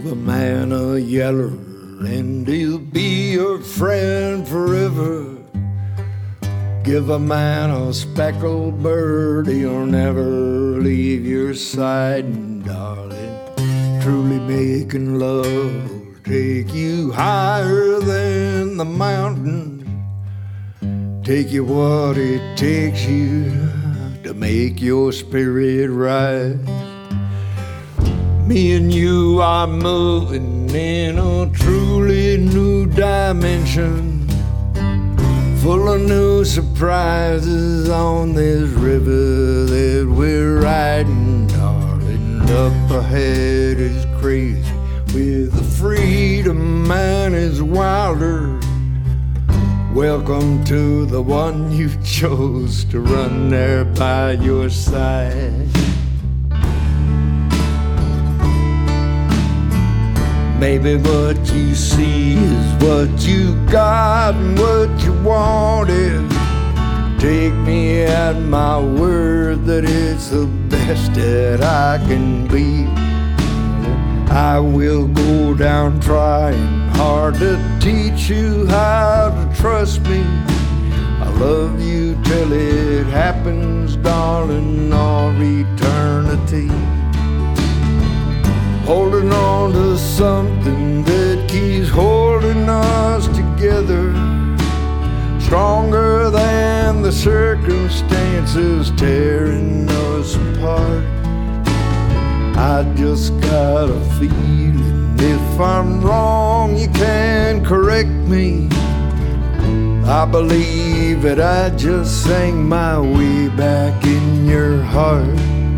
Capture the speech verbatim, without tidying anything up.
Give a man a yeller and he'll be your friend forever. Give a man a speckled bird, he'll never leave your side. And darling, truly making love will take you higher than the mountains. Take you what it takes you to make your spirit rise. Me and you are moving in a truly new dimension, full of new surprises on this river that we're riding. Darling, up ahead is crazy with the freedom man is wilder. Welcome to the one you chose to run there by your side. Maybe what you see is what you got and what you wanted. Take me at my word that it's the best that I can be. I will go down trying hard to teach you how to trust me. I love you till it happens, darling, all eternity. Holding on to something that keeps holding us together, stronger than the circumstances tearing us apart. I just got a feeling if I'm wrong you can correct me. I believe that I just sang my way back in your heart.